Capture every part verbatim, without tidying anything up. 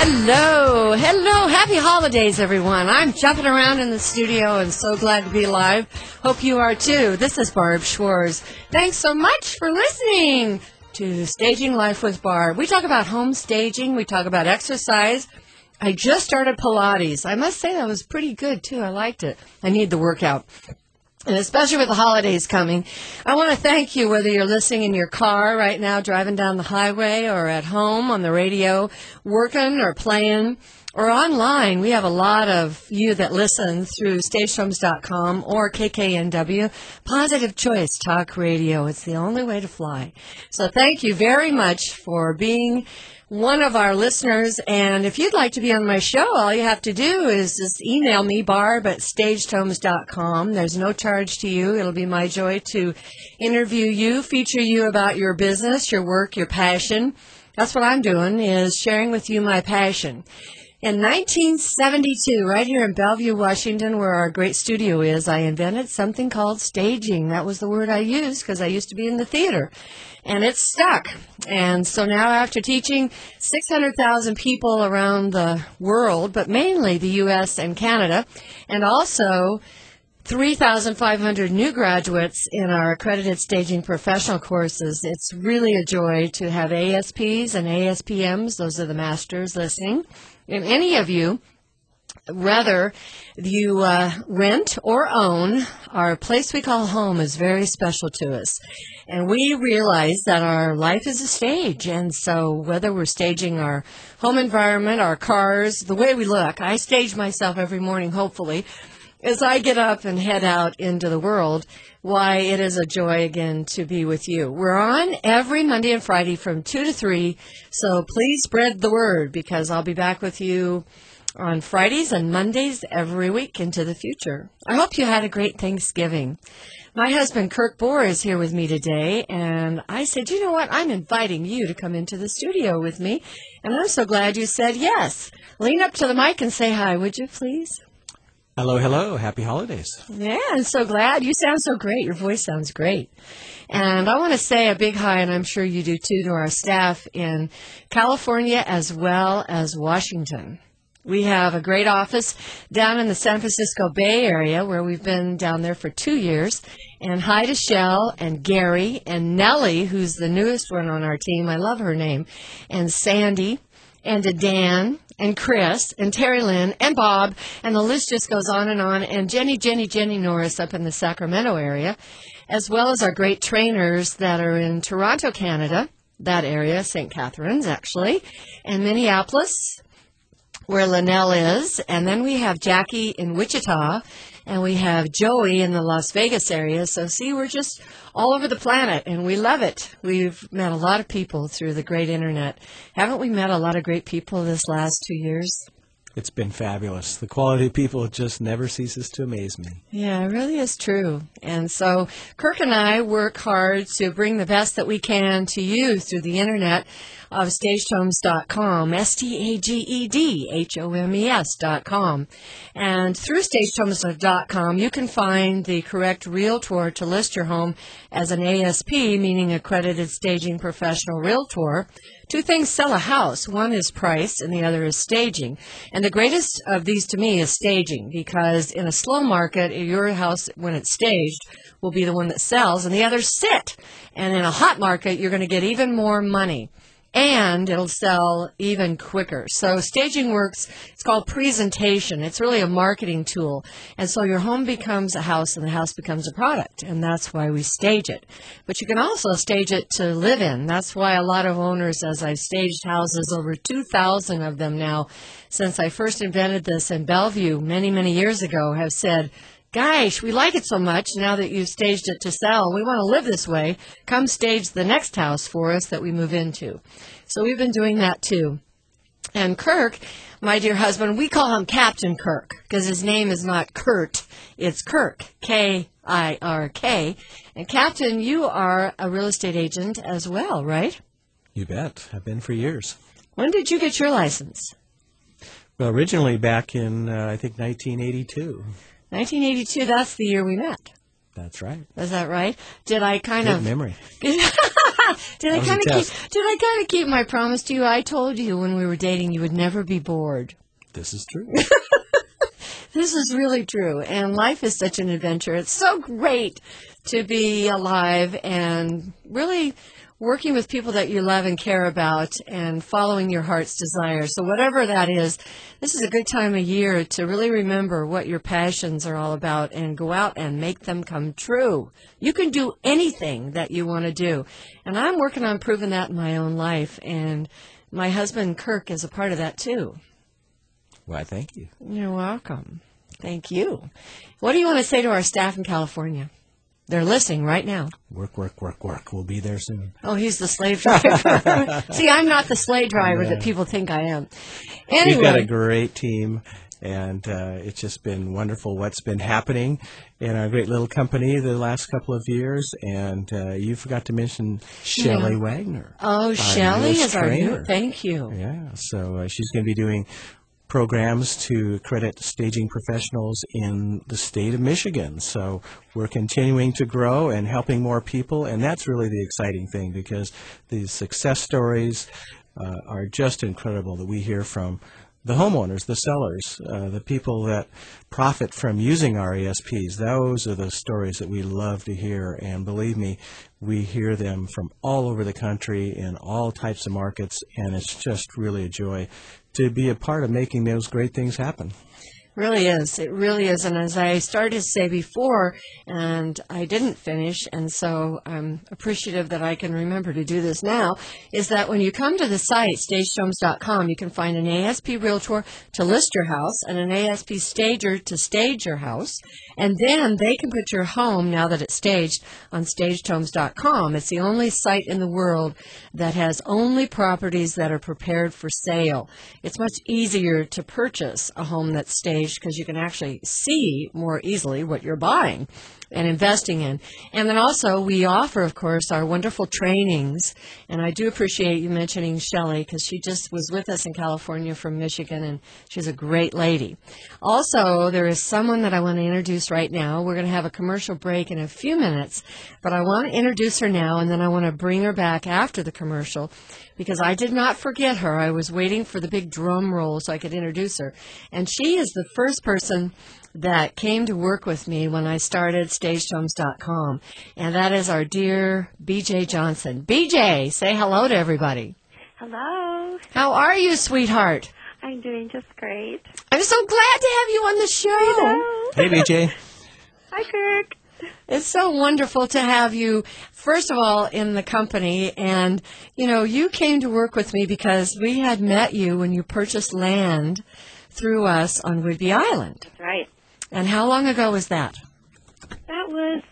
Hello, hello, happy holidays, everyone. I'm jumping around in the studio and so glad to be alive. Hope you are too. This is Barb Schwartz. Thanks so much for listening to Staging Life with Barb. We talk about home staging, we talk about exercise. I just started Pilates. I must say that was pretty good too. I liked it. I need the workout. And especially with the holidays coming, I want to thank you, whether you're listening in your car right now, driving down the highway, or at home on the radio, working or playing, or online. We have a lot of you that listen through stage homes dot com or K K N W, Positive Choice Talk Radio. It's the only way to fly. So thank you very much for being one of our listeners, and if you'd like to be on my show, all you have to do is just email me, barb at staged homes dot com. There's no charge to you. It'll be my joy to interview you, feature you about your business, your work, your passion. That's what I'm doing, is sharing with you my passion. In nineteen seventy-two, right here in Bellevue, Washington, where our great studio is, I invented something called staging. That was the word I used because I used to be in the theater. And it's stuck. And so now, after teaching six hundred thousand people around the world, but mainly the U S and Canada, and also three thousand five hundred new graduates in our accredited staging professional courses, it's really a joy to have A S Ps and A S P Ms, those are the masters, listening. And any of you, whether you uh, rent or own, our place we call home is very special to us. And we realize that our life is a stage. And so whether we're staging our home environment, our cars, the way we look, I stage myself every morning, hopefully, as I get up and head out into the world. Why, it is a joy again to be with you. We're on every Monday and Friday from two to three, so please spread the word, because I'll be back with you on Fridays and Mondays every week into the future. I hope you had a great Thanksgiving. My husband, Kirk Bohr, is here with me today, and I said, you know what, I'm inviting you to come into the studio with me, and I'm so glad you said yes. Lean up to the mic and say hi, would you please? Hello, hello. Happy holidays. Yeah, I'm so glad. You sound so great. Your voice sounds great. And I want to say a big hi, and I'm sure you do too, to our staff in California as well as Washington. We have a great office down in the San Francisco Bay Area, where we've been down there for two years. And hi to Shell and Gary and Nellie, who's the newest one on our team. I love her name. And Sandy. And to Dan, and Chris, and Terry Lynn, and Bob, and the list just goes on and on, and Jenny, Jenny, Jenny Norris up in the Sacramento area, as well as our great trainers that are in Toronto, Canada, that area, Saint Catharines, actually, and Minneapolis, where Linnell is, and then we have Jackie in Wichita, and we have Joey in the Las Vegas area. So see, we're just all over the planet, and we love it. We've met a lot of people through the great internet. Haven't we met a lot of great people this last two years? It's been fabulous. The quality of people just never ceases to amaze me. Yeah, it really is true. And so Kirk and I work hard to bring the best that we can to you through the internet of staged homes dot com, S T A G E D H O M E S dot com. And through staged homes dot com, you can find the correct realtor to list your home as an A S P, meaning accredited staging professional realtor. Two things sell a house. One is price and the other is staging. And the greatest of these to me is staging, because in a slow market, your house, when it's staged, will be the one that sells, and the others sit. And in a hot market, you're going to get even more money. And it'll sell even quicker. So staging works, it's called presentation. It's really a marketing tool. And so your home becomes a house and the house becomes a product. And that's why we stage it. But you can also stage it to live in. That's why a lot of owners, as I've staged houses, over two thousand of them now, since I first invented this in Bellevue many, many years ago, have said, gosh, we like it so much now that you've staged it to sell. We want to live this way. Come stage the next house for us that we move into. So we've been doing that too. And Kirk, my dear husband, we call him Captain Kirk because his name is not Kurt, it's Kirk, K I R K. And Captain, you are a real estate agent as well, right? You bet. I've been for years. When did you get your license? Well, originally back in, uh, I think, nineteen eighty-two. nineteen eighty-two, that's the year we met. That's right. Is that right? Did I kind Good of... memory. did I That was a kind of keep? test. Did I kind of keep my promise to you? I told you when we were dating you would never be bored. This is true. This is really true, and life is such an adventure. It's so great to be alive and really working with people that you love and care about and following your heart's desire. So whatever that is, this is a good time of year to really remember what your passions are all about and go out and make them come true. You can do anything that you want to do. And I'm working on proving that in my own life, and my husband Kirk is a part of that too. Why, thank you. You're welcome. Thank you. What do you want to say to our staff in California? They're listening right now. Work, work, work, work. We'll be there soon. Oh, he's the slave driver. See, I'm not the slave driver that people think I am. Anyway. We've got a great team, and uh, it's just been wonderful what's been happening in our great little company the last couple of years. And uh, you forgot to mention Shelley Yeah. Wagner. Oh, our Shelley newest is our new. trainer. Thank you. Yeah, so uh, she's going to be doing programs to credit staging professionals in the state of Michigan. So we're continuing to grow and helping more people, and that's really the exciting thing, because these success stories uh, are just incredible that we hear from the homeowners, the sellers, uh, the people that profit from using our E S Ps. Those are the stories that we love to hear, and believe me, we hear them from all over the country in all types of markets, and it's just really a joy to be a part of making those great things happen. Really is. It really is. And as I started to say before, and I didn't finish, and so I'm appreciative that I can remember to do this now, is that when you come to the site, staged homes dot com, you can find an A S P realtor to list your house and an A S P stager to stage your house. And then they can put your home, now that it's staged, on staged homes dot com. It's the only site in the world that has only properties that are prepared for sale. It's much easier to purchase a home that's staged because you can actually see more easily what you're buying and investing in. And then also we offer, of course, our wonderful trainings. And I do appreciate you mentioning Shelley, because she just was with us in California from Michigan, and she's a great lady. Also, there is someone that I want to introduce right now. We're going to have a commercial break in a few minutes, but I want to introduce her now, and then I want to bring her back after the commercial, because I did not forget her. I was waiting for the big drum roll so I could introduce her. And she is the first person that came to work with me when I started staged homes dot com, and that is our dear B J Johnson. B J, say hello to everybody. Hello. How are you, sweetheart? I'm doing just great. I'm so glad to have you on the show. Hello. Hey, B J. Hi, Kirk. It's so wonderful to have you, first of all, in the company. And, you know, you came to work with me because we had met you when you purchased land through us on Whidbey Island. That's right. And how long ago was that? That was,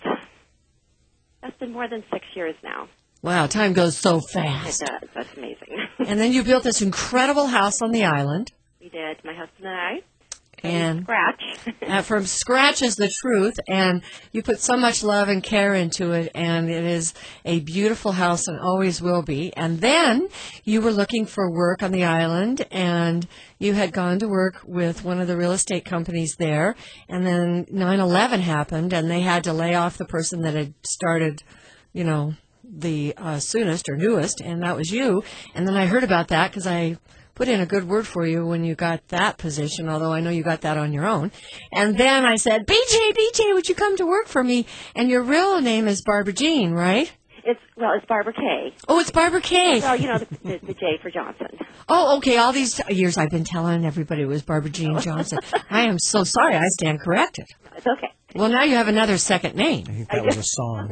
that's been more than six years now. Wow, time goes so It fast. does. That's amazing. And then you built this incredible house on the island. We did, my husband and I. And Scratch. uh, from scratch is the truth, and you put so much love and care into it, and it is a beautiful house and always will be. And then you were looking for work on the island, and you had gone to work with one of the real estate companies there, and then nine eleven happened, and they had to lay off the person that had started, you know, the uh, soonest or newest, and that was you. And then I heard about that because I put in a good word for you when you got that position, although I know you got that on your own. And then I said, B J, B J, would you come to work for me? And your real name is Barbara Jean, right? It's, well, it's Barbara Kay. Oh, it's Barbara Kay. Well, you know, the, the, the J for Johnson. Oh, okay. All these years I've been telling everybody it was Barbara Jean Johnson. I am so sorry. I stand corrected. It's okay. Well, now you have another second I name. think that was a song.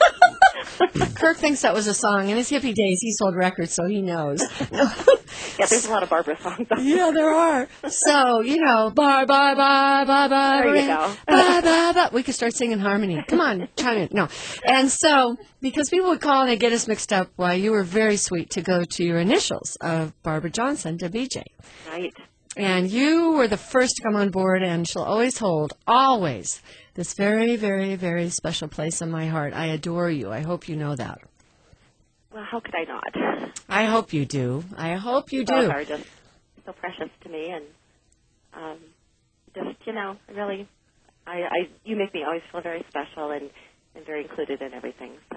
Kirk thinks that was a song. In his hippie days, he sold records, so he knows. Yeah, there's a lot of Barbara songs. Yeah, there are. So, you know, bar, bar, bar, bar, bar. There you go. Bar, bar, bar. We could start singing harmony. Come on, chime in. No. And so, because people would call and they'd get us mixed up, why, you were very sweet to go to your initials of Barbara Johnson to B J. Right. And you were the first to come on board, and she'll always hold, always, this very, very, very special place in my heart. I adore you. I hope you know that. Well, how could I not? I hope you do. I hope you Both do. are just so precious to me, and um, just, you know, really, I, I, you make me always feel very special and, and very included in everything. So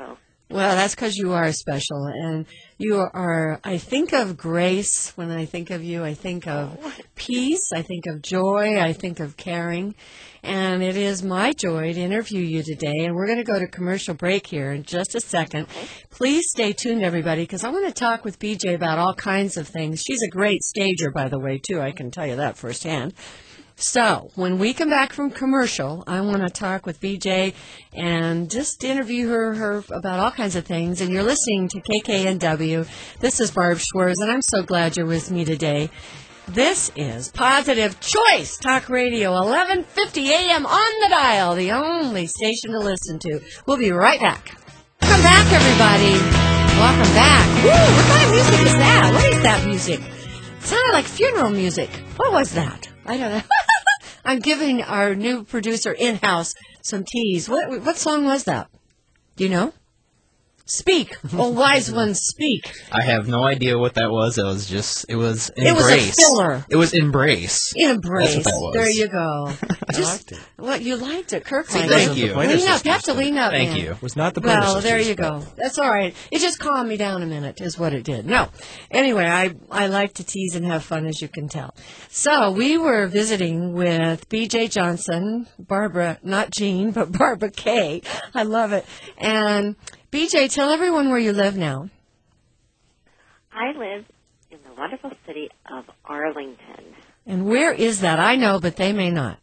Well, that's because you are special, and you are, I think of grace when I think of you. I think of Oh. peace. I think of joy. I think of caring. And it is my joy to interview you today. And we're going to go to commercial break here in just a second. Okay. Please stay tuned, everybody, because I want to talk with B J about all kinds of things. She's a great stager, by the way, too. I can tell you that firsthand. So, when we come back from commercial, I want to talk with B J and just interview her, her about all kinds of things. And you're listening to K K N W. This is Barb Schwartz, and I'm so glad you're with me today. This is Positive Choice Talk Radio, eleven fifty a.m. on the dial, the only station to listen to. We'll be right back. Welcome back, everybody. Welcome back. Woo, what kind of music is that? What is that music? It sounded like funeral music. What was that? I don't know. I'm giving our new producer in-house some teas. What what song was that? Do you know? Speak, oh wise ones, speak. I have no idea what that was. It was just, it was It was a Embrace. filler. It was Embrace. Embrace. That's what that was. There you go. I liked it. What, you liked it. Kirk See, liked thank it. you. Lean up. You have to lean up, Thank man. you. It was not the Pointer Well, Sisters, there you but- go. That's all right. It just calmed me down a minute is what it did. No. Anyway, I, I like to tease and have fun, as you can tell. So we were visiting with B J Johnson, Barbara, not Jean, but Barbara Kay. I love it. And B J, tell everyone where you live now. I live in the wonderful city of Arlington. And where is that? I know, but they may not.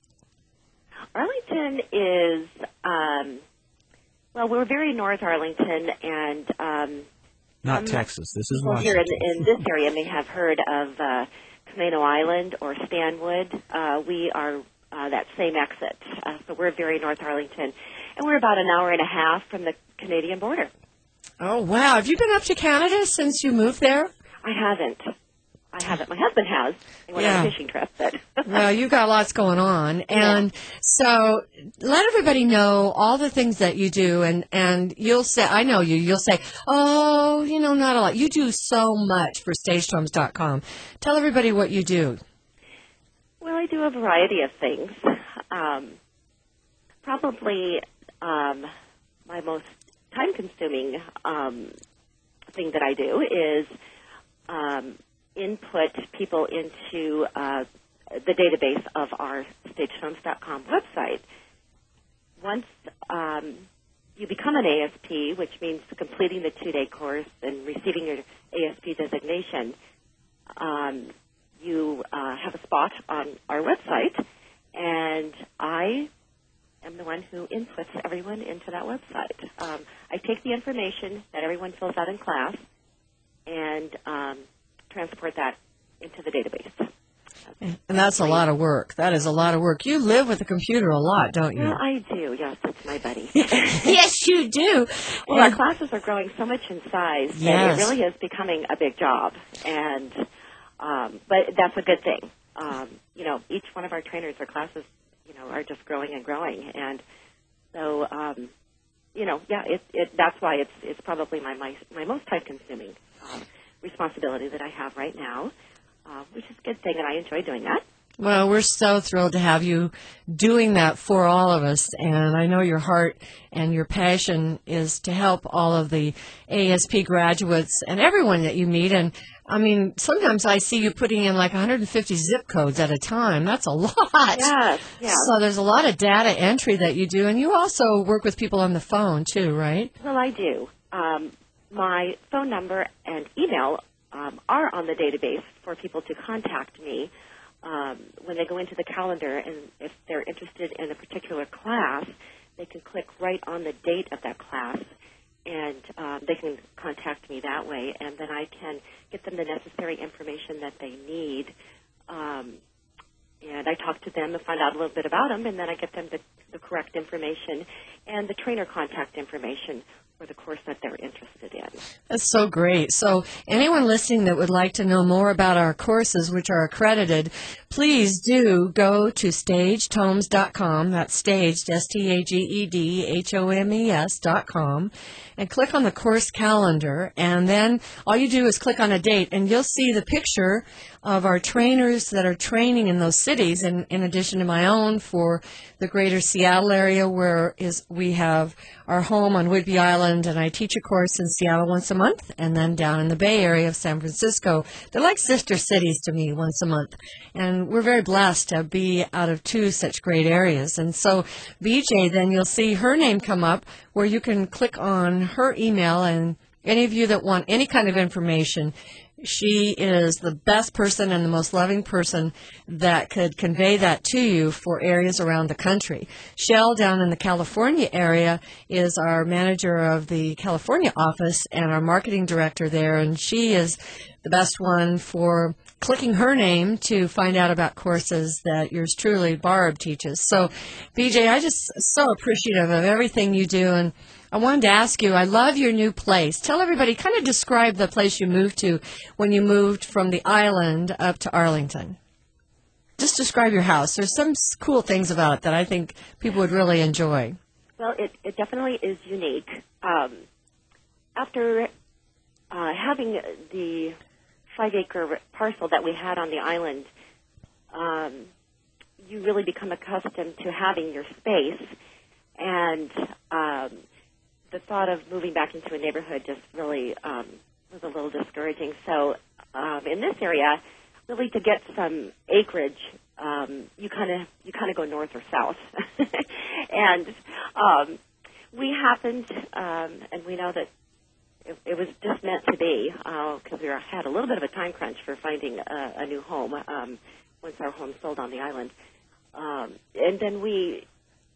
Arlington is, um, well, we're very north Arlington, and um, Not Um, Texas. This is people here Washington. in, in this area may have heard of uh, Camino Island or Stanwood. Uh, we are uh, that same exit, uh, so we're very north Arlington, and we're about an hour and a half from the Canadian border. Oh, wow. Have you been up to Canada since you moved there? I haven't. I haven't. My husband has. He went Yeah. on a fishing trip, but Well, you got lots going on. And so let everybody know all the things that you do. And, and you'll say, I know you, you'll say, oh, you know, not a lot. You do so much for Stage Drums dot com. Tell everybody what you do. well, I do a variety of things. Um, probably um, my most time-consuming um, thing that I do is um, input people into uh, the database of our Stage Drums dot com website. Once um, you become an A S P, which means completing the two-day course and receiving your A S P designation, um, you uh, have a spot on our website, and I am the one who inputs everyone into that website. Um, I take the information that everyone fills out in class and um, transport that into the database. And that's a lot of work. That is a lot of work. You live with a computer a lot, don't you? Well, I do. Yes, it's my buddy. Yes, you do. Well, our And- classes are growing so much in size that Yes. it really is becoming a big job, and um, but that's a good thing. Um, you know, each one of our trainers, our classes, you know, are just growing and growing, and so um, you know, yeah, it, it that's why it's it's probably my my, my most time consuming um, responsibility that I have right now, uh, which is a good thing, and I enjoy doing that. Well, we're so thrilled to have you doing that for all of us. And I know your heart and your passion is to help all of the A S P graduates and everyone that you meet. And I mean, sometimes I see you putting in like one hundred fifty zip codes at a time. That's a lot. Yes, yes. So there's a lot of data entry that you do. And you also work with people on the phone too, right? Well, I do. Um, my phone number and email um, are on the database for people to contact me um, when they go into the calendar, and if they're interested in a particular class, they can click right on the date of that class, and um, they can contact me that way, and then I can get them the necessary information that they need. Um, and I talk to them and find out a little bit about them, and then I get them the, the correct information and the trainer contact information for the course that they're interested in. That's so great. So anyone listening that would like to know more about our courses, which are accredited, please do go to Staged Homes dot com. That's staged, S T A G E D H O M E S dot com, and click on the course calendar. And then all you do is click on a date, and you'll see the picture of our trainers that are training in those cities, and in addition to my own for the greater Seattle area, where is we have our home on Whidbey Island, and I teach a course in Seattle once a month, and then down in the Bay Area of San Francisco. They're like sister cities to me once a month, and we're very blessed to be out of two such great areas. And so B J, then you'll see her name come up where you can click on her email, and any of you that want any kind of information, she is the best person and the most loving person that could convey that to you for areas around the country. Shell down in the California area is our manager of the California office and our marketing director there, and she is the best one for clicking her name to find out about courses that yours truly, Barb, teaches. So, B J, I just so appreciative of everything you do, and I wanted to ask you, I love your new place. Tell everybody, kind of describe the place you moved to when you moved from the island up to Arlington. Just describe your house. There's some s- cool things about it that I think people would really enjoy. Well, it, it definitely is unique. Um, after uh, having the five-acre parcel that we had on the island, um, you really become accustomed to having your space, and um, the thought of moving back into a neighborhood just really um, was a little discouraging. So um, in this area, really to get some acreage, um, you kind of you kind of go north or south, and um, we happened, um, and we know that it, it was just meant to be because uh, we were, had a little bit of a time crunch for finding a, a new home um, once our home sold on the island, um, and then we.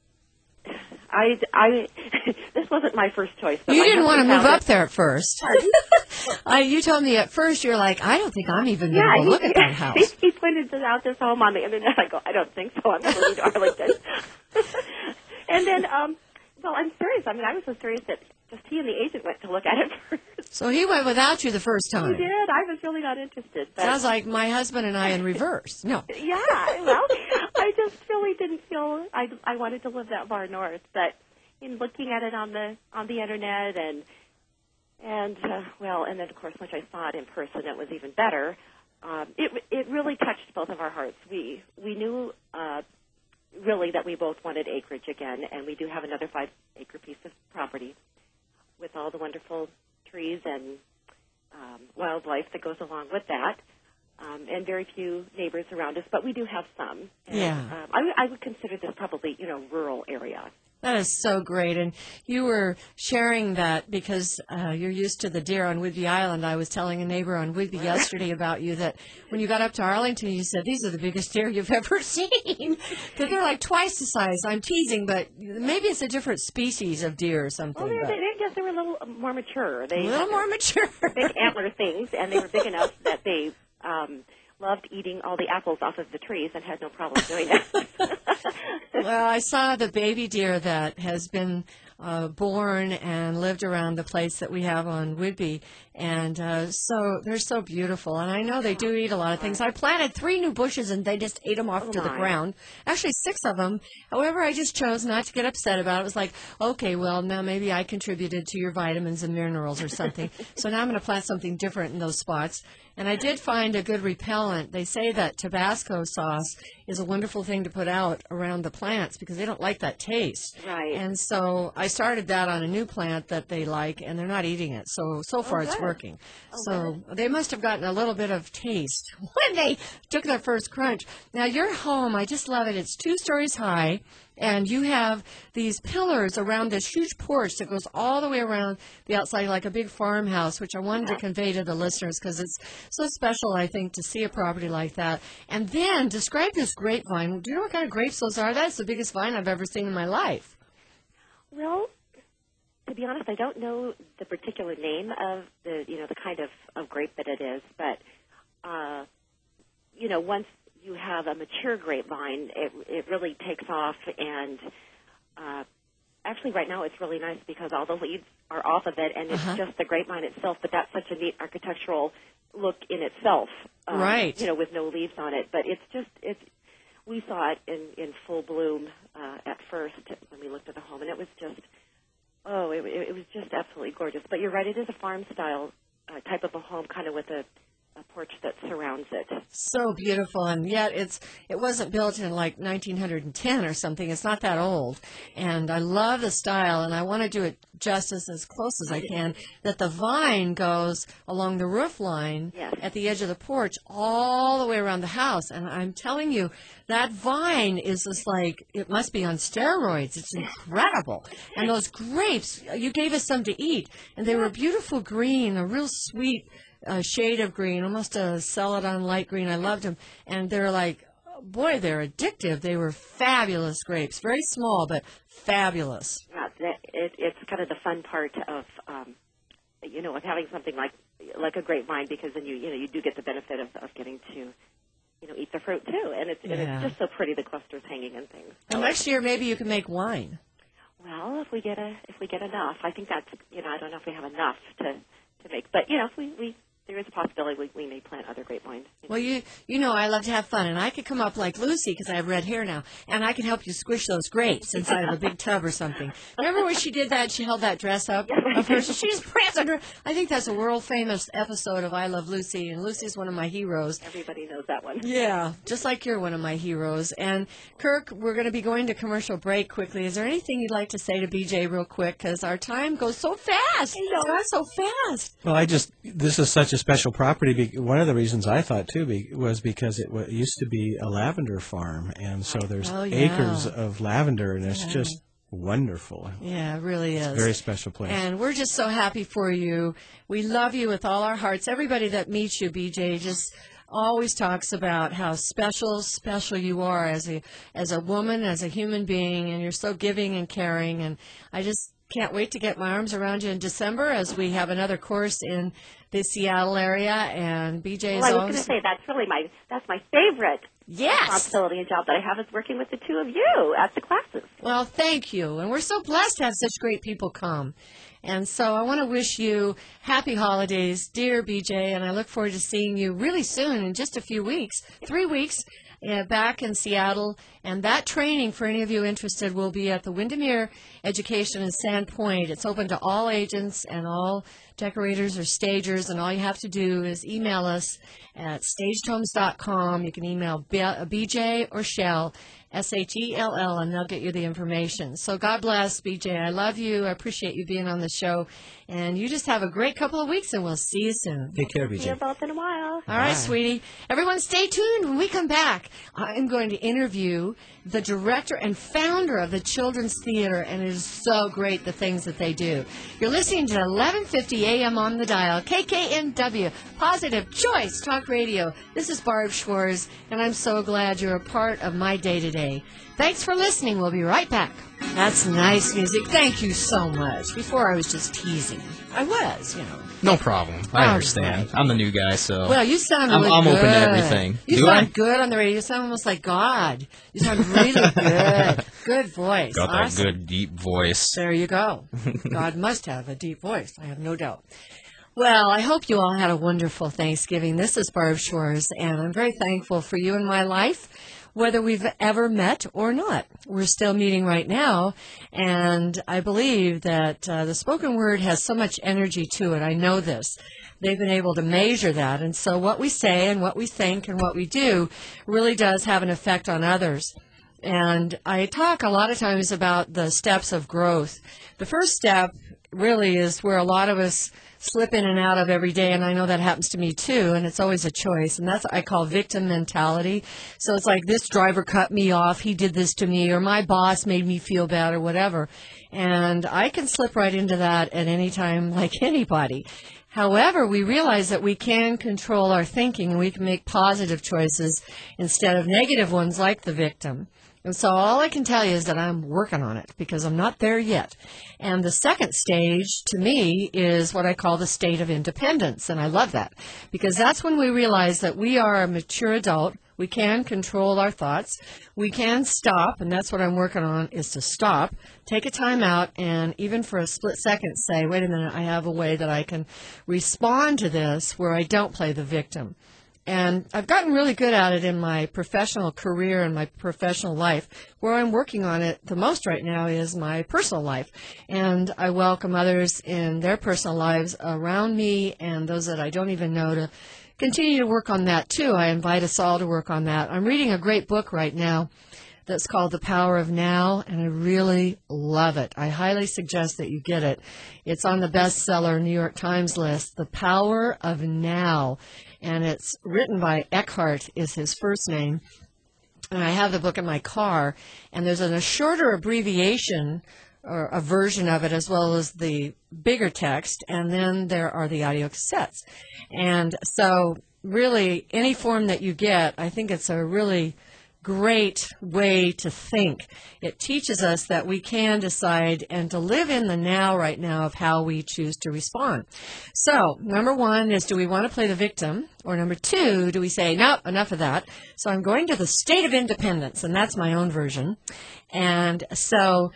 I, I, this wasn't my first choice. But You my didn't want to husband move found up it- there at first. I, you told me at first, you're like, I don't think I'm even going Yeah, to he, look at that house. he pointed out this home on the internet. I go, I don't think so. I'm moving to Arlington. And then, um, well, I'm serious. I mean, I was so serious that just he and the agent went to look at it first. So he went without you the first He time. did. I was really not interested. But Sounds like my husband and I in reverse. No. yeah, well, I just really didn't feel I, I wanted to live that far north. But in looking at it on the on the internet and and uh, well, and then of course once I saw it in person, it was even better. Um, it it really touched both of our hearts. We we knew uh, really that we both wanted acreage again, and we do have another five acre piece of property with all the wonderful trees and um, wildlife that goes along with that. Um, and very few neighbors around us, but we do have some. And, Yeah. Um, I, I would consider this probably, you know, rural area. That is so great. And you were sharing that because uh, you're used to the deer on Whidbey Island. I was telling a neighbor on Whidbey yesterday about you that when you got up to Arlington, you said, these are the biggest deer you've ever seen. Because they're like twice the size. I'm teasing, but maybe it's a different species of deer or something. Well, they, but they, I guess they were a little more mature. They a little more mature. big antler things, and they were big enough that they um, loved eating all the apples off of the trees and had no problem doing that. Well, I saw the baby deer that has been uh, born and lived around the place that we have on Whidbey, and uh, so they're so beautiful. And I know they do eat a lot of things. I planted three new bushes, and they just ate them off Oh, to the my. ground. Actually, six of them. However, I just chose not to get upset about it. It was like, okay, well, now maybe I contributed to your vitamins and minerals or something. So now I'm going to plant something different in those spots. And I did find a good repellent. They say that Tabasco sauce is a wonderful thing to put out around the plants because they don't like that taste. Right. And so I started that on a new plant that they like, and they're not eating it. So so far it's good. working. Oh, so they must have gotten a little bit of taste when they took their first crunch. Now your home, I just love it. It's two stories high. And you have these pillars around this huge porch that goes all the way around the outside like a big farmhouse, which I wanted to convey to the listeners because it's so special, I think, to see a property like that. And then describe this grapevine. Do you know what kind of grapes those are? That's the biggest vine I've ever seen in my life. Well, to be honest, I don't know the particular name of the, you know, the kind of, of grape that it is, but, uh, you know, once you have a mature grapevine, it it really takes off, and uh, actually right now it's really nice because all the leaves are off of it, and it's Uh-huh. just the grapevine itself, but that's such a neat architectural look in itself. um, Right. You know, with no leaves on it, but it's just, it's, we saw it in, in full bloom uh, at first when we looked at the home, and it was just, oh, it, it was just absolutely gorgeous. But you're right, it is a farm-style uh, type of a home, kind of with a, a porch that surrounds it. So beautiful, and yet it's it wasn't built in like nineteen ten or something. It's not that old, and I love the style, and I want to do it justice as close as I can. That the vine goes along the roof line Yes. at the edge of the porch all the way around the house, and I'm telling you, that vine is just like it must be on steroids. It's incredible, and those grapes you gave us some to eat, and they were beautiful green, a real sweet. A shade of green, almost a celadon light green. I loved them. And they're like, boy, they're addictive. They were fabulous grapes. Very small, but fabulous. Yeah, that- it, it's kind of the fun part of, um, you know, of having something like like a grapevine, because then you you know you do get the benefit of, of getting to, you know, eat the fruit too, and it's and Yeah. it's just so pretty, the clusters hanging and things. And next year, maybe you can make wine. Well, if we get a if we get enough, I think that's you know I don't know if we have enough to to make, but you know if we we. There is a possibility we, we may plant other grapevines. Well, you you know I love to have fun, and I could come up like Lucy because I have red hair now, and I can help you squish those grapes inside of a big tub or something. Remember when she did that? She held that dress up of hers, and she just pranced under. I think that's a world famous episode of I Love Lucy, and Lucy's one of my heroes. Everybody knows that one. Yeah, just like you're one of my heroes. And Kirk, we're going to be going to commercial break quickly. Is there anything you'd like to say to B J real quick? Because our time goes so fast. It goes so fast. Well, I just this is such a special property. be- One of the reasons I thought too be, was because it wa used to be a lavender farm, and so there's Oh, yeah. acres of lavender, and it's just wonderful. Yeah, it really is. Very special place. And we're just so happy for you. We love you with all our hearts. Everybody that meets you, B J, just always talks about how special, special you are as a as a woman, as a human being, and you're so giving and caring. And I just can't wait to get my arms around you in December as we have another course in the Seattle area. And B J is Well, I was always going to say that's really my that's my favorite yes. responsibility and job that I have, is working with the two of you at the classes. Well, thank you. And we're so blessed to have such great people come. And so I want to wish you happy holidays, dear B J, and I look forward to seeing you really soon, in just a few weeks, three weeks, uh, back in Seattle. And that training, for any of you interested, will be at the Windermere Education in Sandpoint. It's open to all agents and all decorators or stagers, and all you have to do is email us at staged homes dot com. You can email B J or Shell, S H E L L, and they'll get you the information. So God bless, B J. I love you. I appreciate you being on the show. And you just have a great couple of weeks, and we'll see you soon. Take care, B See J. you both in a while. All right, sweetie. Everyone stay tuned. When we come back, I'm going to interview the director and founder of the Children's Theater, and it is so great, the things that they do. You're listening to eleven fifty A M on the dial, K K N W, Positive Choice Talk Radio. This is Barb Schwartz, and I'm so glad you're a part of my day-to-day. Thanks for listening. We'll be right back. That's nice music. Thank you so much. Before I was just teasing. I was, you know. No problem. I Oh, understand. right. I'm the new guy, so. Well, you sound I'm- really I'm good. open to everything. You Do sound I? good on the radio. You sound almost like God. You sound really good. Good voice. Got that Awesome. good deep voice. There you go. God must have a deep voice. I have no doubt. Well, I hope you all had a wonderful Thanksgiving. This is Barb Shores, and I'm very thankful for you in my life, whether we've ever met or not. We're still meeting right now, and I believe that uh, the spoken word has so much energy to it. I know this. They've been able to measure that, and so what we say and what we think and what we do really does have an effect on others. And I talk a lot of times about the steps of growth. The first step really is where a lot of us slip in and out of every day, and I know that happens to me too, and it's always a choice, and that's what I call victim mentality. So it's like, this driver cut me off, he did this to me, or my boss made me feel bad, or whatever. And I can slip right into that at any time, like anybody. However, we realize that we can control our thinking, and we can make positive choices instead of negative ones like the victim. And so all I can tell you is that I'm working on it, because I'm not there yet. And the second stage, to me, is what I call the state of independence. And I love that, because that's when we realize that we are a mature adult. We can control our thoughts. We can stop, and that's what I'm working on, is to stop, take a time out, and even for a split second say, wait a minute, I have a way that I can respond to this where I don't play the victim. And I've gotten really good at it in my professional career and my professional life. Where I'm working on it the most right now is my personal life. And I welcome others in their personal lives around me, and those that I don't even know, to continue to work on that too. I invite us all to work on that. I'm reading a great book right now that's called The Power of Now, and I really love it. I highly suggest that you get it. It's on the bestseller New York Times list, The Power of Now, and it's written by Eckhart, is his first name. And I have the book in my car, and there's an, a shorter abbreviation or a version of it as well as the bigger text, and then there are the audio cassettes. And so really, any form that you get, I think it's a really great way to think. It teaches us that we can decide and to live in the now right now of how we choose to respond. So number one is, do we want to play the victim? Or number two, do we say, no, enough of that. So I'm going to the state of independence, and that's my own version. And so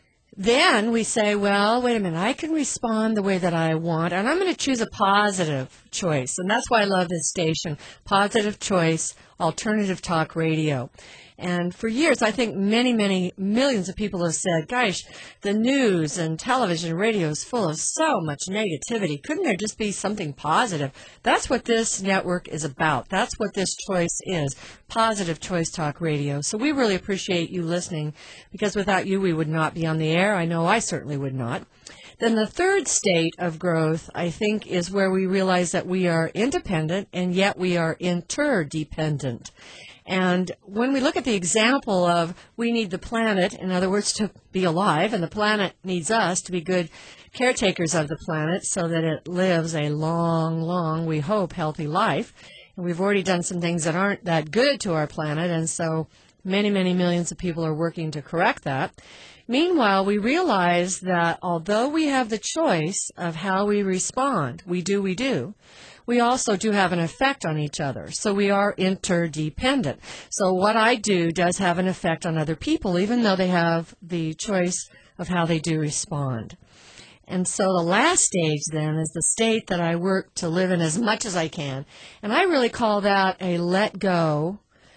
then we say, well, wait a minute, I can respond the way that I want, and I'm going to choose a positive choice. And that's why I love this station, Positive Choice Alternative Talk Radio. And for years, I think many, many millions of people have said, gosh, the news and television and radio is full of so much negativity. Couldn't there just be something positive? That's what this network is about. That's what this choice is, Positive Choice Talk Radio. So we really appreciate you listening, because without you, we would not be on the air. I know I certainly would not. Then the third state of growth, I think, is where we realize that we are independent and yet we are interdependent. And when we look at the example of we need the planet, in other words, to be alive, and the planet needs us to be good caretakers of the planet so that it lives a long, long, we hope, healthy life. And we've already done some things that aren't that good to our planet, and so many, many millions of people are working to correct that. Meanwhile, we realize that although we have the choice of how we respond, we do, we do, we also do have an effect on each other. So we are interdependent. So what I do does have an effect on other people, even though they have the choice of how they do respond. And so the last stage then is the state that I work to live in as much as I can. And I really call that a let go,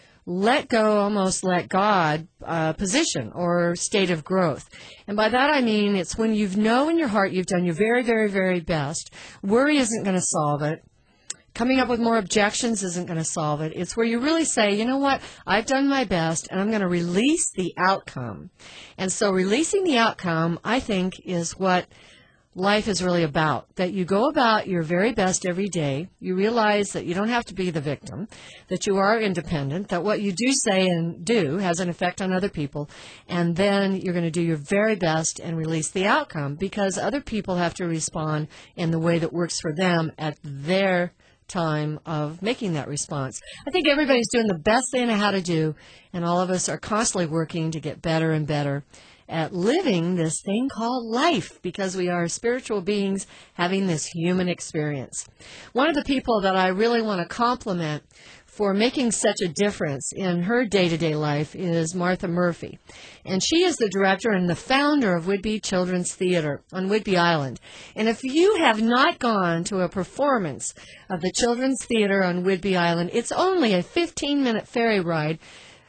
let go, almost let God uh, position or state of growth. And by that I mean it's when you know in your heart you've done your very, very, very best. Worry isn't going to solve it. Coming up with more objections isn't going to solve it. It's where you really say, you know what, I've done my best, and I'm going to release the outcome. And so releasing the outcome, I think, is what life is really about, that you go about your very best every day. You realize that you don't have to be the victim, that you are independent, that what you do say and do has an effect on other people, and then you're going to do your very best and release the outcome, because other people have to respond in the way that works for them at their time of making that response. I think everybody's doing the best they know how to do, and all of us are constantly working to get better and better at living this thing called life, because we are spiritual beings having this human experience. One of the people that I really want to compliment for making such a difference in her day-to-day life is Martha Murphy. And she is the director and the founder of Whidbey Children's Theater on Whidbey Island. And if you have not gone to a performance of the Children's Theater on Whidbey Island, it's only a fifteen-minute ferry ride.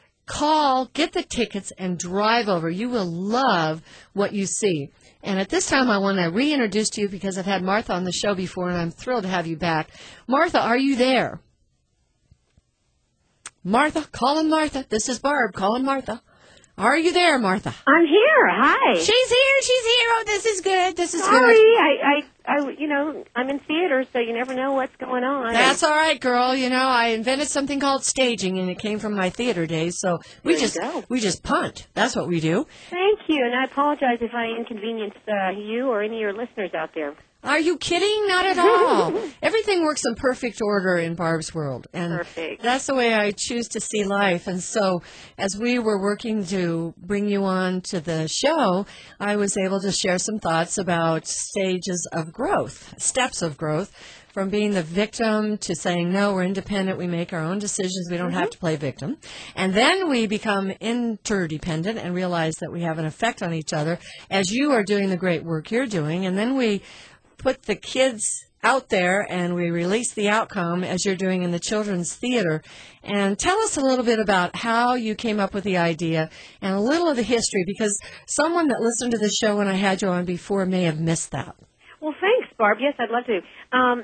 Call, get the tickets, and drive over. You will love what you see. And at this time, I want to reintroduce to you, because I've had Martha on the show before, and I'm thrilled to have you back. Martha, are you there? Martha, calling Martha. This is Barb calling Martha. Are you there, Martha? I'm here. Hi. She's here. She's here. Oh, this is good. This is Sorry, good. I, I, I, you know, I'm in theater, so you never know what's going on. That's all right, girl. You know, I invented something called staging, and it came from my theater days. So we There you just go. we just punt. That's what we do. Thank you, and I apologize if I inconvenienced uh, you or any of your listeners out there. Are you kidding? Not at all. Everything works in perfect order in Barb's world. And Perfect. that's the way I choose to see life. And so as we were working to bring you on to the show, I was able to share some thoughts about stages of growth, steps of growth, from being the victim to saying, no, we're independent, we make our own decisions, we don't Mm-hmm. have to play victim. And then we become interdependent and realize that we have an effect on each other, as you are doing the great work you're doing. And then we put the kids out there and we release the outcome, as you're doing in the Children's Theater. And tell us a little bit about how you came up with the idea and a little of the history, because someone that listened to the show when I had you on before may have missed that. Well, thanks, Barb. Yes, I'd love to. Um,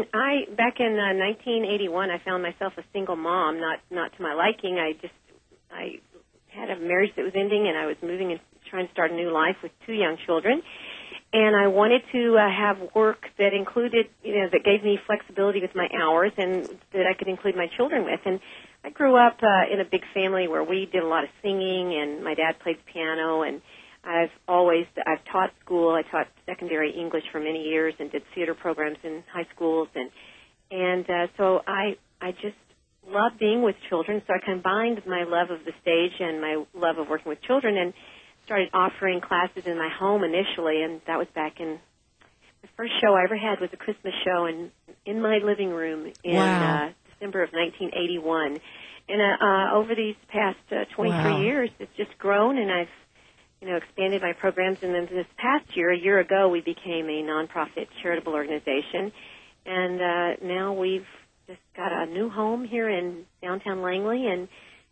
I back in uh, nineteen eighty-one, I found myself a single mom, not not to my liking. I just I had a marriage that was ending, and I was moving and trying to start a new life with two young children. And I wanted to uh, have work that included, you know, that gave me flexibility with my hours and that I could include my children with. And I grew up uh, in a big family where we did a lot of singing, and my dad played piano, and I've always, I've taught school. I taught secondary English for many years and did theater programs in high schools. And, and uh, so I, I just love being with children. So I combined my love of the stage and my love of working with children and started offering classes in my home initially, and that was back in, the first show I ever had was a Christmas show in, in my living room in Wow. uh, December of nineteen eighty-one. And uh, uh, over these past uh, twenty-three Wow. years, it's just grown, and I've, you know, expanded my programs. And then this past year, a year ago, we became a nonprofit charitable organization, and uh, now we've just got a new home here in downtown Langley, and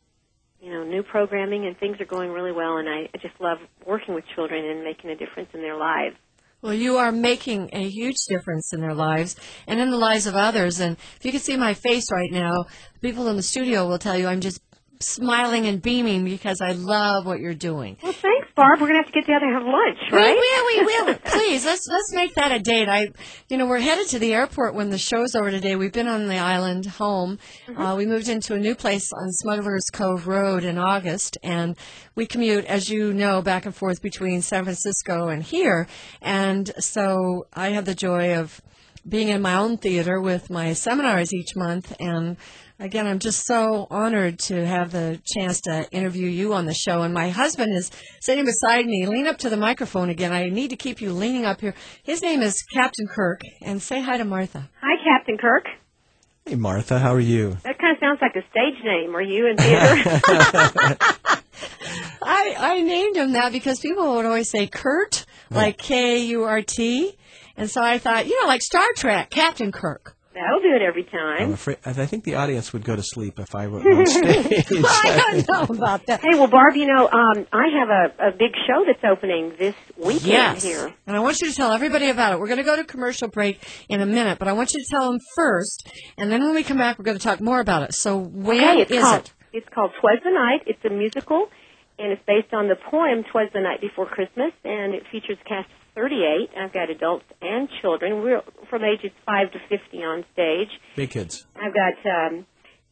you know, new programming, and things are going really well, and I, I just love working with children and making a difference in their lives. Well, you are making a huge difference in their lives and in the lives of others. And if you can see my face right now, the people in the studio will tell you I'm just smiling and beaming because I love what you're doing. Well, thanks, Barb. We're going to have to get together and have lunch, right? We will, we will. Please, let's let's make that a date. I, you know, we're headed to the airport when the show's over today. We've been on the island home. Mm-hmm. Uh, we moved into a new place on Smuggler's Cove Road in August, and we commute, as you know, back and forth between San Francisco and here. And so I have the joy of being in my own theater with my seminars each month, and again, I'm just so honored to have the chance to interview you on the show. And my husband is sitting beside me. Lean up to the microphone again. I need to keep you leaning up here. His name is Captain Kirk. And say hi to Martha. Hi, Captain Kirk. Hey, Martha, how are you? That kind of sounds like a stage name. Are you in theater? I, I named him that because people would always say Kurt, like K U R T. And so I thought, you know, like Star Trek, Captain Kirk. That'll do it every I'm time. afraid, I think the audience would go to sleep if I were on stage. Well, I don't know about that. Hey, well, Barb, you know, um, I have a, a big show that's opening this weekend Yes. here. And I want you to tell everybody about it. We're going to go to commercial break in a minute, but I want you to tell them first, and then when we come back, we're going to talk more about it. So when Okay, it's is called, it? It's called Twas the Night. It's a musical, and it's based on the poem Twas the Night Before Christmas, and it features a cast of thirty-eight. I've got adults and children. We're from ages five to fifty on stage. Big kids. I've got um,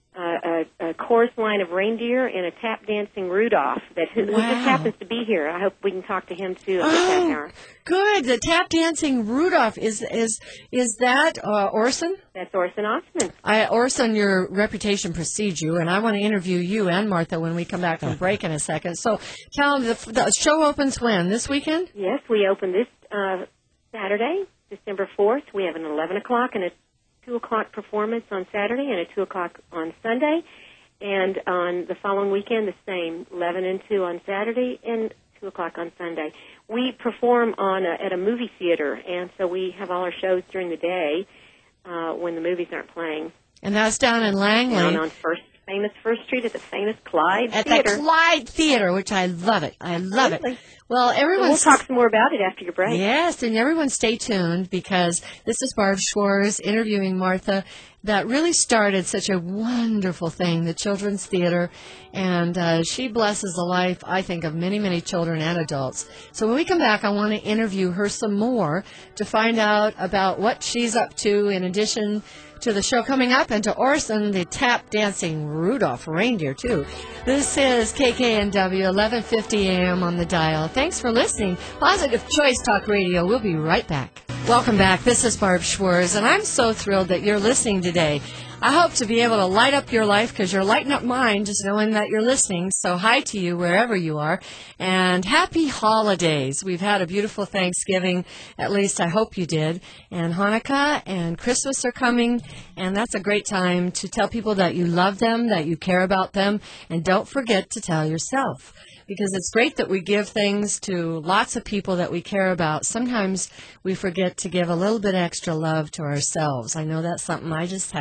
a, a, a chorus line of reindeer and a tap dancing Rudolph that who, who Wow. just happens to be here. I hope we can talk to him too at Oh, that hour. good. The tap dancing Rudolph is is is that uh, Orson? That's Orson Osman. I, Orson, your reputation precedes you, and I want to interview you and Martha when we come back from break in a second. So tell them the, the show opens when? This weekend? Yes, we open this uh, Saturday, December fourth. We have an eleven o'clock and a two o'clock performance on Saturday and a two o'clock on Sunday. And on the following weekend, the same, eleven and two on Saturday and two o'clock on Sunday. We perform on a, at a movie theater, and so we have all our shows during the day uh, when the movies aren't playing. And that's down in Langley. Down on First, famous First Street at the famous Clyde At Theater. the Clyde Theater, which I love it. I love Absolutely. it. Well, everyone. We'll talk some more about it after your break. Yes, and everyone stay tuned because this is Barb Schwartz interviewing Martha that really started such a wonderful thing, the Children's Theater, and uh, she blesses the life, I think, of many, many children and adults. So when we come back, I want to interview her some more to find out about what she's up to in addition to the show coming up and to Orson, the tap dancing Rudolph reindeer, too. This is K K N W, eleven fifty a.m. on the dial. Thanks for listening. Positive Choice Talk Radio. We'll be right back. Welcome back. This is Barb Schwartz, and I'm so thrilled that you're listening today. I hope to be able to light up your life because you're lighting up mine just knowing that you're listening. So hi to you wherever you are. And happy holidays. We've had a beautiful Thanksgiving. At least I hope you did. And Hanukkah and Christmas are coming. And that's a great time to tell people that you love them, that you care about them. And don't forget to tell yourself. Because it's great that we give things to lots of people that we care about. Sometimes we forget to give a little bit extra love to ourselves. I know that's something I just have to keep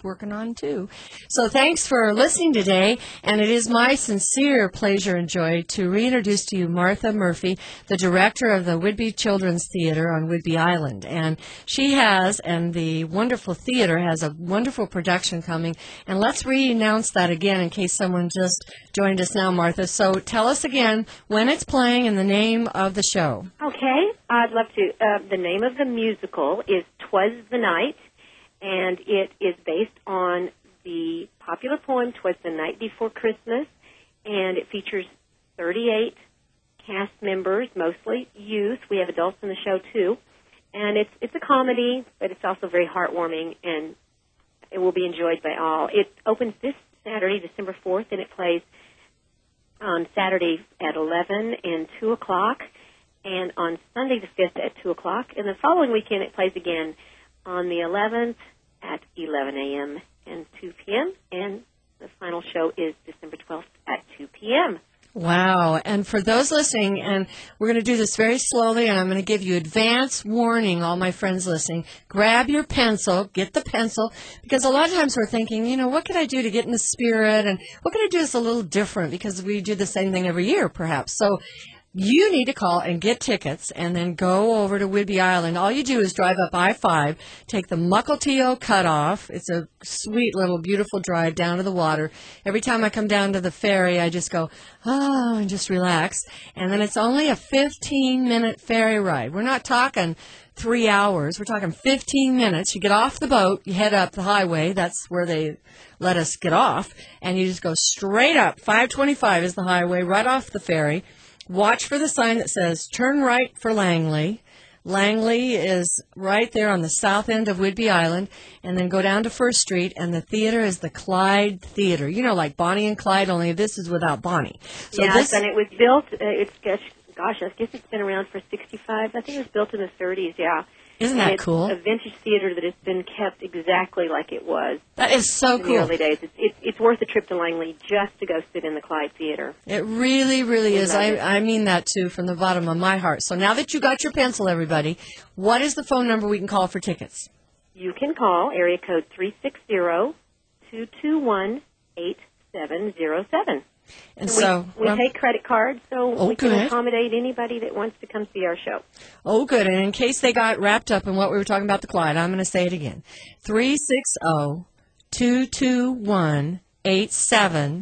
working on, too. So thanks for listening today, and it is my sincere pleasure and joy to reintroduce to you Martha Murphy, the director of the Whidbey Children's Theater on Whidbey Island. And she has, and the wonderful theater has a wonderful production coming. And let's re-announce that again in case someone just joined us now, Martha. So tell us again when it's playing and the name of the show. Okay, I'd love to. Uh, the name of the musical is 'Twas the Night, and it is based on the popular poem 'Twas the Night Before Christmas, and it features thirty-eight cast members, mostly youth. We have adults in the show, too. And it's it's a comedy, but it's also very heartwarming, and it will be enjoyed by all. It opens this Saturday, December fourth, and it plays on Saturday at eleven and two o'clock, and on Sunday the fifth at two o'clock. And the following weekend it plays again on the eleventh at eleven a.m. and two p.m., and the final show is December twelfth at two p.m. Wow. And for those listening, and we're going to do this very slowly, and I'm going to give you advance warning, all my friends listening. Grab your pencil, get the pencil, because a lot of times we're thinking, you know, what can I do to get in the spirit, and what can I do that's a little different, because we do the same thing every year, perhaps. So you need to call and get tickets and then go over to Whidbey Island. All you do is drive up I five, take the Mukilteo Cutoff. It's a sweet little beautiful drive down to the water. Every time I come down to the ferry, I just go, oh, and just relax. And then it's only a fifteen-minute ferry ride. We're not talking three hours. We're talking fifteen minutes. You get off the boat, you head up the highway. That's where they let us get off. And you just go straight up. five twenty-five is the highway, right off the ferry. Watch for the sign that says, turn right for Langley. Langley is right there on the south end of Whidbey Island, and then go down to First Street, and the theater is the Clyde Theater. You know, like Bonnie and Clyde, only this is without Bonnie. So yes, this, and it was built, uh, it's, gosh, I guess it's been around for sixty-five. I think it was built in the thirties, yeah. Isn't and that it's cool? A vintage theater that has been kept exactly like it was. That is so in cool. the early days. It's, it's, it's worth a trip to Langley just to go sit in the Clyde Theater. It really, really We is. love I, it. I mean that, too, from the bottom of my heart. So now that you got your pencil, everybody, what is the phone number we can call for tickets? You can call area code three six zero, two two one, eight seven zero seven. And we, so we um, take credit cards, so Oh, we can good. accommodate anybody that wants to come see our show. Oh, good. And in case they got wrapped up in what we were talking about the Clyde, I'm going to say it again. three six zero, two two one, eight seven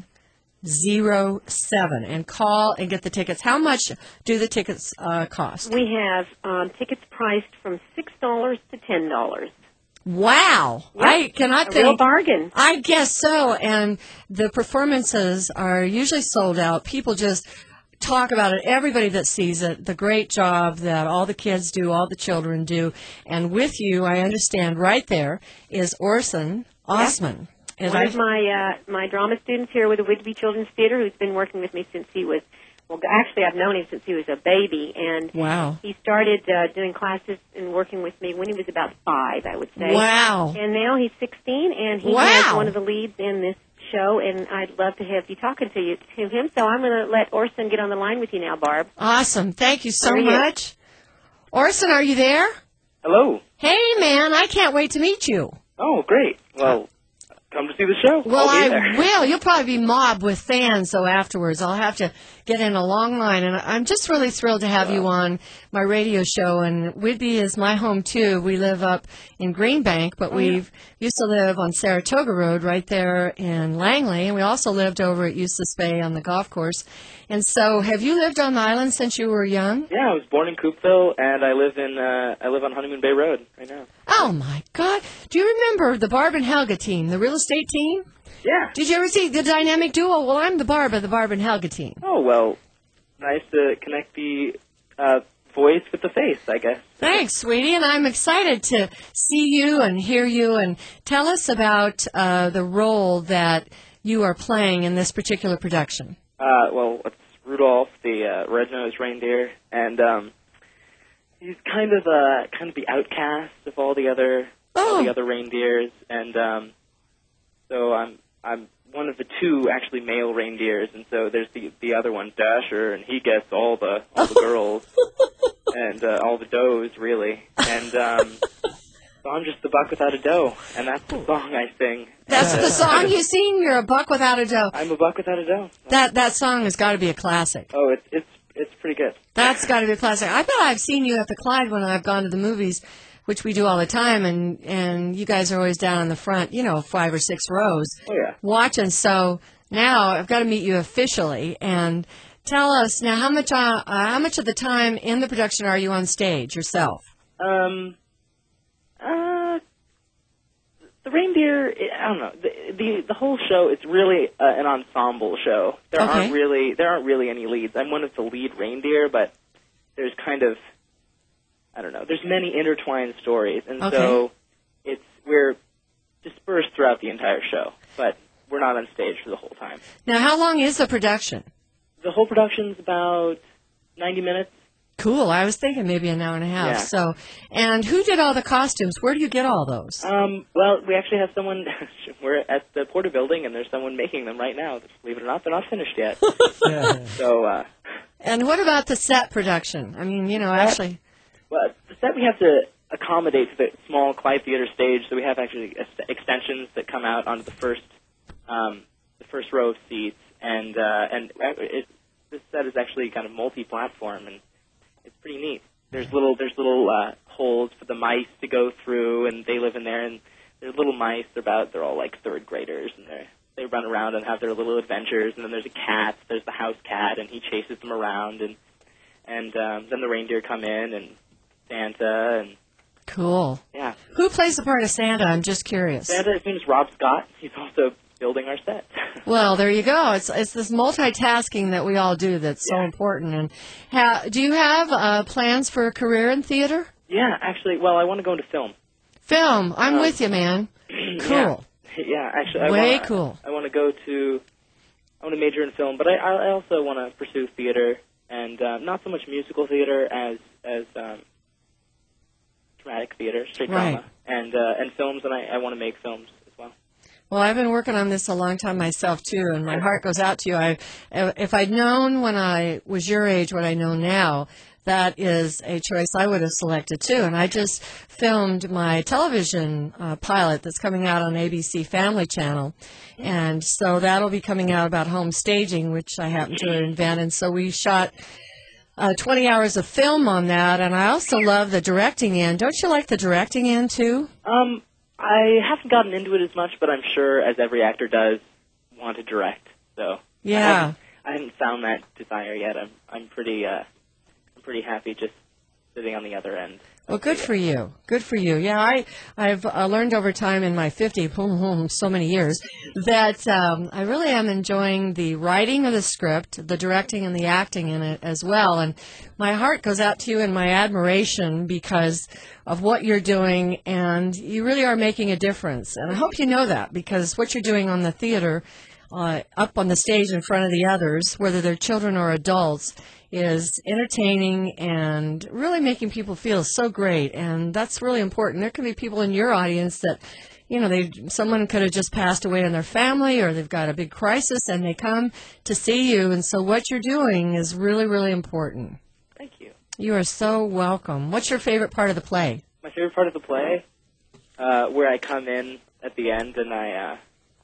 zero seven. And call and get the tickets. How much do the tickets uh, cost? We have um, tickets priced from six dollars to ten dollars. Wow. Yep. I cannot A think. real bargain. I guess so. And the performances are usually sold out. People just talk about it. Everybody that sees it, the great job that all the kids do, all the children do. And with you, I understand right there, is Orson Osman. Is One I- of my uh, my drama students here with the Whidbey Children's Theater, who's been working with me since he was, well, actually I've known him since he was a baby, and Wow. he started uh, doing classes and working with me when he was about five, I would say. Wow. And now he's sixteen, and he Wow. has one of the leads in this show, and I'd love to have you talking to you to him. So I'm going to let Orson get on the line with you now, Barb. Awesome. Thank you so How are you? much. Orson, are you there? Hello. Hey, man, I can't wait to meet you. Oh, great. Well, come to see the show. Well, I'll be I there. will. You'll probably be mobbed with fans, so afterwards I'll have to get in a long line. And I'm just really thrilled to have you on my radio show. And Whidbey is my home, too. We live up in Greenbank, but Oh, we used to live on Saratoga Road right there in Langley. And we also lived over at Eustis Bay on the golf course. And so have you lived on the island since you were young? Yeah, I was born in Coopville, and I live in uh, I live on Honeymoon Bay Road right now. Oh, my God. Do you remember the Barb and Helga team, the real estate team? Yeah. Did you ever see the dynamic duo? Well, I'm the Barb of the Barb and Helga team. Oh, well, nice to connect the uh, voice with the face, I guess. Thanks, sweetie, and I'm excited to see you and hear you, and tell us about uh, the role that you are playing in this particular production. Uh, well, it's Rudolph, the uh, red-nosed reindeer, and um, he's kind of uh, kind of the outcast of all the other all Oh. the other reindeers, and um, so I'm I'm one of the two actually male reindeers, and so there's the the other one, Dasher, and he gets all the all the girls and uh, all the does really, and um, So I'm just the buck without a dough, and that's the song I sing. That's the song you sing? You're a buck without a dough. I'm a buck without a dough. That that song has got to be a classic. Oh, it's it's it's pretty good. That's got to be a classic. I bet I've seen you at the Clyde when I've gone to the movies, which we do all the time, and, and you guys are always down in the front, you know, five or six rows, Oh, yeah. watching. So now I've got to meet you officially, and tell us now how much uh, uh, how much of the time in the production are you on stage yourself? Um, uh, the reindeer, I don't know. The the, the whole show is really uh, an ensemble show. There Okay. aren't really there aren't really any leads. I'm one of the lead reindeer, but there's kind of I don't know. There's many intertwined stories, and Okay. so it's we're dispersed throughout the entire show, but we're not on stage for the whole time. Now, how long is the production? The whole production's about ninety minutes. Cool. I was thinking maybe an hour and a half. Yeah. So, and who did all the costumes? Where do you get all those? Um, well, we actually have someone. We're at the Porter Building, and there's someone making them right now. Believe it or not, they're not finished yet. so, uh, And what about the set production? I mean, you know, actually. well, the set we have to accommodate to the small Clyde Theater stage, so we have actually ex- extensions that come out onto the first, um, the first row of seats, and uh, and it, this set is actually kind of multi-platform, and it's pretty neat. There's little there's little uh, holes for the mice to go through, and they live in there. And they're little mice. They're about they're all like third graders, and they they run around and have their little adventures. And then there's a cat. There's the house cat, and he chases them around. And and um, then the reindeer come in, and Santa, and Cool. yeah, Who plays the part of Santa? I'm just curious. Santa. His name is Rob Scott. He's also building our set. Well, there you go. It's it's this multitasking that we all do that's so Yeah. important. And ha, do you have uh, plans for a career in theater? yeah, actually, well, I want to go into film. Film. I'm Um, with you, man. Cool. Yeah, yeah actually, I Way wanna, cool. I want to go to, I want to major in film, but I, I also want to pursue theater, and uh, not so much musical theater as as um, dramatic theater, straight Right. drama, and uh, and films, and I, I want to make films as well. Well, I've been working on this a long time myself too, and my heart goes out to you. I, if I'd known when I was your age what I know now, that is a choice I would have selected too. And I just filmed my television uh, pilot that's coming out on A B C Family Channel, and so that'll be coming out about home staging, which I happen to invent. And so we shot uh, twenty hours of film on that, and I also love the directing end. Don't you like the directing end too? Um, I haven't gotten into it as much, but I'm sure, as every actor does, want to direct. So Yeah. I haven't, I haven't found that desire yet. I'm I'm pretty uh, I'm pretty happy just sitting on the other end. Well, good for you. Good for you. Yeah, I, I've uh, learned over time in my fifty, boom, boom, so many years, that um, I really am enjoying the writing of the script, the directing and the acting in it as well. And my heart goes out to you in my admiration because of what you're doing, and you really are making a difference. And I hope you know that, because what you're doing on the theater, uh, up on the stage in front of the others, whether they're children or adults, is entertaining and really making people feel so great, and that's really important. There can be people in your audience that, you know, they someone could have just passed away in their family, or they've got a big crisis, and they come to see you, and so what you're doing is really, really important. Thank you. You are so welcome. What's your favorite part of the play? My favorite part of the play, uh, where I come in at the end and I, uh,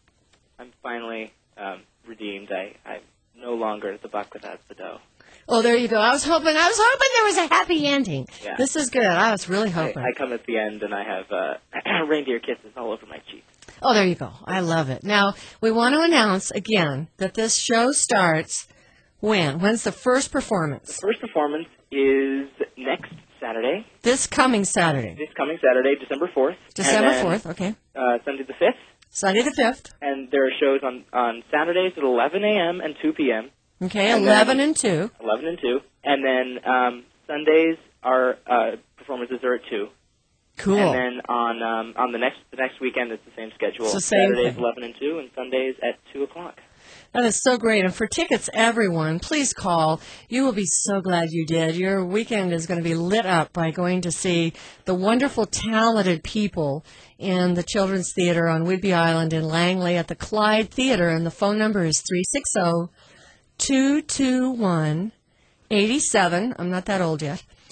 I'm finally um, redeemed. I, I'm no longer the buck without the dough. Oh, there you go. I was hoping. I was hoping there was a happy ending. Yeah. This is good. I was really I, hoping. I come at the end and I have uh, reindeer kisses all over my cheeks. Oh, there you go. I love it. Now, we want to announce again that this show starts when? When's the first performance? First performance is next Saturday. This coming Saturday. This coming Saturday, December fourth. December and then, fourth, okay. Uh, Sunday the fifth. Sunday the fifth. And there are shows on, on Saturdays at eleven a.m. and two p.m. Okay, And eleven then- and two. eleven and two. And then um, Sundays, our uh, performances are at two. Cool. And then on um, on the next the next weekend, it's the same schedule. It's the same Saturdays, thing. eleven and two, and Sundays at two o'clock. That is so great. And for tickets, everyone, please call. You will be so glad you did. Your weekend is going to be lit up by going to see the wonderful, talented people in the Children's Theater on Whidbey Island in Langley at the Clyde Theater. And the phone number is three six zero, two two one, eight seven. I'm not that old yet.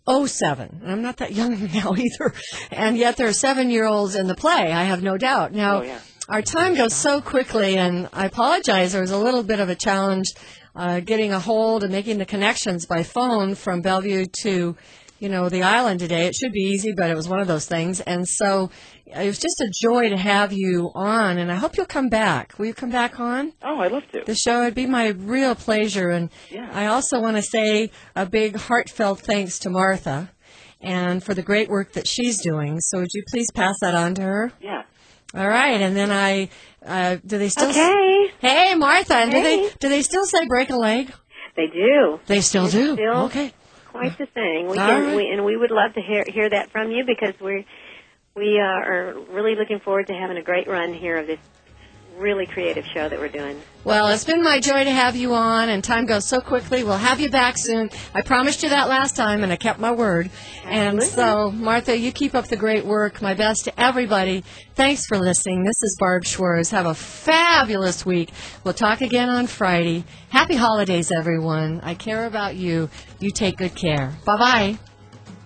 oh seven. And I'm not that young now either. And yet there are seven-year-olds in the play, I have no doubt. Now, Oh, yeah. our time goes so quickly, and I apologize. There was a little bit of a challenge uh, getting a hold and making the connections by phone from Bellevue to, you know, the island today. It should be easy, but it was one of those things. And so it was just a joy to have you on, and I hope you'll come back. Will you come back on Oh, I'd love to. the show? It'd be my real pleasure. And Yeah. I also want to say a big heartfelt thanks to Martha and for the great work that she's doing. So would you please pass that on to her? Yeah. All right, and then I, uh, do they still? Okay. Hey, Martha, and do Hey. they do they still say break a leg? They do. They still It's do. still Okay. Quite the thing. We All can, right. we, and we would love to hear hear that from you because we we uh, are really looking forward to having a great run here of this really creative show that we're doing. Well, it's been my joy to have you on, and time goes so quickly. We'll have you back soon. I promised you that last time, and I kept my word. And so, Martha, you keep up the great work. My best to everybody. Thanks for listening. This is Barb Schwartz. Have a fabulous week. We'll talk again on Friday. Happy holidays, everyone. I care about you. You take good care. Bye-bye.